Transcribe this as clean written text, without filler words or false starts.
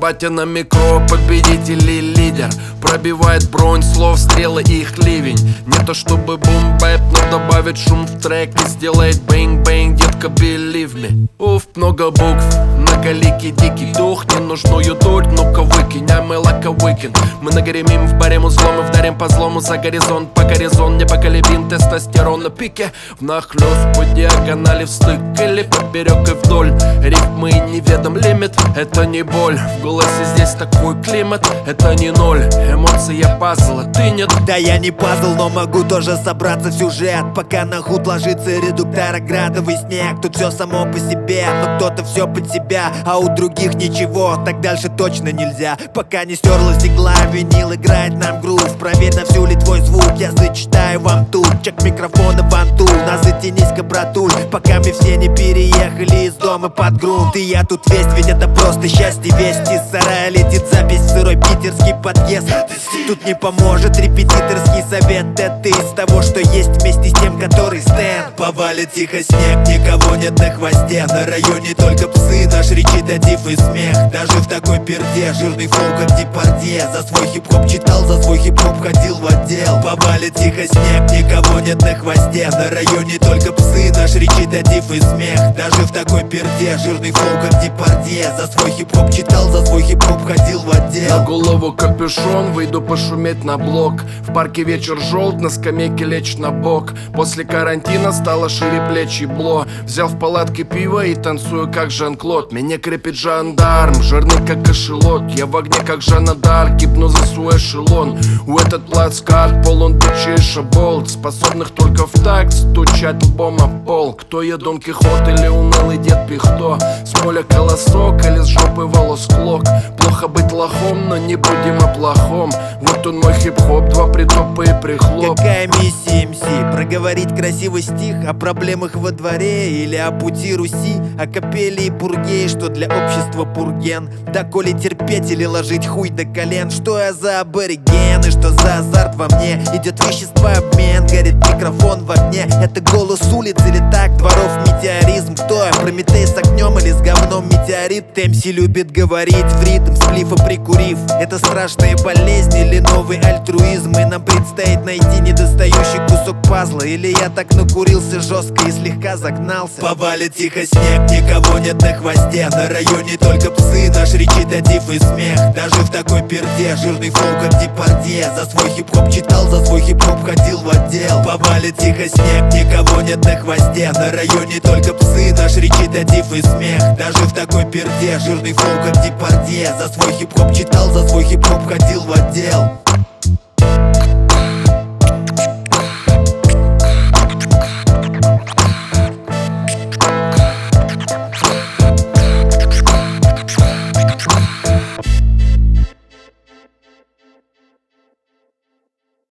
Батя на микро, победитель и лидер. Пробивает бронь, слов, стрелы и их ливень. Не то чтобы бум-бэп, но добавит шум в трек и сделает бэнг-бэнг, детка, believe me. Уф, много букв, многоликий дикий дух. Ненужную дурь, ну-ка выкинь, а мы лака выкинь. Мы нагремим в баре музлом и вдарим по злому за горизонт. По горизонт непоколебим, тестостерон на пике. Внахлёст по диагонали, в стык или поперек и вдоль. Рифмы неведом лимит, это не боль. В голосе здесь такой климат, это не ноль. Эмоция пазл, а ты нет. Да я не пазл, но могу тоже собраться в сюжет. Пока на худ ложится редуктора градовый снег. Тут все само по себе, но кто-то все под себя, а у других ничего, так дальше точно нельзя. Пока не стерлась игла, винил играет нам грув. Проверь на всю ли твой звук, я зачитаю вам тут. Чек микрофона вантул, нас затянись-ка, братуль. Пока мы все не переехали из дома под грунт. И я тут весь, ведь это просто счастье. Весть из сарая летит запись в сырой питерский подъезд. Тут не поможет репетиторский совет. Это из того, что есть, вместе с тем, который стенд. Повалит тихо снег, никого нет на хвосте. На районе только псы, наш речитатив и смех. Даже в такой перде, жирный флоу, как Депардье. За свой хип-хоп читал, за свой хип-хоп ходил в отдел. Повалит тихо снег, никого нет на хвосте. На районе только псы, наш речитатив и смех. Даже в такой перде, жирный флоу, как Депардье. За свой хип-хоп читал, за свой хип-хоп ходил в отдел. На голову капюшон, выйду пошуметь на блок. В парке вечер желт, на скамейке лечь на бок. После карантина стало шире плечи бло. Взял в палатке пиво и танцую как Жан-Клод. Меня крепит жандарм, жирный как эшелот. Я в огне как Жанна Дарк, гибну за свой эшелон. У этот плацкарт полон бичей и шаболт, способных только в такт стучать лбом о пол. Кто я, Дон Кихот или унылый дед Пихто? С поля колосок или с жопы волос клок? Плохо быть лохом, но не будем о плохом. Вот он мой хип-хоп, два притопа и прихлоп. Какая миссия МС? Проговорить красивый стих о проблемах во дворе или о пути Руси, о капеле и пурге, что для общества пурген. Да коли терпеть или ложить хуй до колен. Что я за абориген и что за азарт во мне? Идет веществообмен, горит микрофон в огне. Это голос улиц или так, дворов метеоризм? Кто я, Прометей с огнем или с говном метеорит? МС любит говорить в ритм, сплифа прикурив. Это страшная болезнь или новый альтруизм? И нам предстоит найти недостающий кусок пазла. Или я так накурился жестко и слегка загнался. Повалит тихо снег, никого нет на хвосте. На районе только псы, наш речитатив и смех. Даже в такой перде, жирный флоу, как Депардье. За свой хип-хоп читал, за свой хип-хоп ходил в отдел. Повалит тихо снег, никого нет на хвосте. На районе только псы, наш речитатив и смех. Даже в такой перде, жирный флоу, как Депардье. За свой хип-хоп читал, за свой хип-хоп ходил в отдел.